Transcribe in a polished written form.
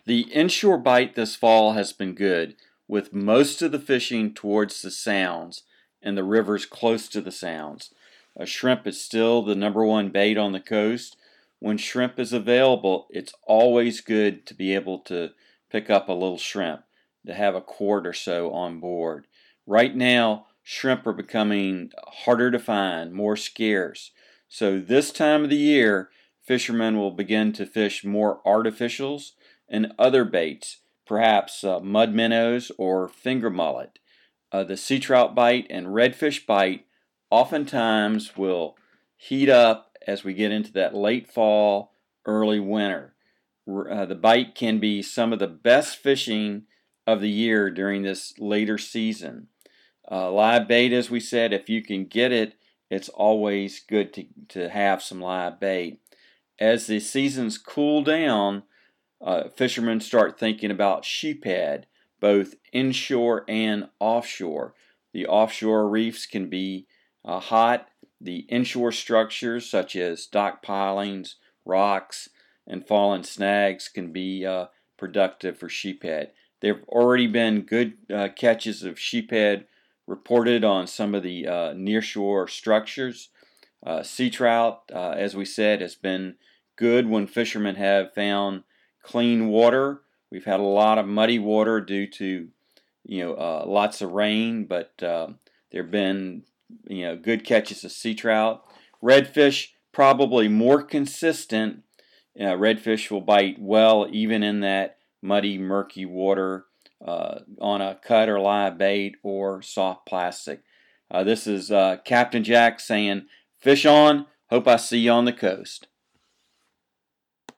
The inshore bite this fall has been good, with most of the fishing towards the sounds and the rivers close to the sounds. Shrimp is still the number one bait on the coast. When shrimp is available, it's always good to be able to pick up a little shrimp, to have a quart or so on board. Right now, shrimp are becoming harder to find, more scarce. So this time of the year, fishermen will begin to fish more artificials and other baits, perhaps mud minnows or finger mullet. The sea trout bite and redfish bite oftentimes will heat up as we get into that late fall, early winter. The bite can be some of the best fishing of the year during this later season. Live bait, as we said, if you can get it, it's always good to have some live bait. As the seasons cool down, fishermen start thinking about sheephead, both inshore and offshore. The offshore reefs can be hot. The inshore structures, such as dock pilings, rocks, and fallen snags, can be productive for sheephead. There have already been good catches of sheephead reported on some of the nearshore structures. Sea trout, as we said, has been good when fishermen have found clean water. We've had a lot of muddy water due to lots of rain, but there have been good catches of sea trout. Redfish probably more consistent. Redfish will bite well even in that muddy, murky water on a cut or live bait or soft plastic. This is Captain Jack saying, "Fish on. Hope I see you on the coast."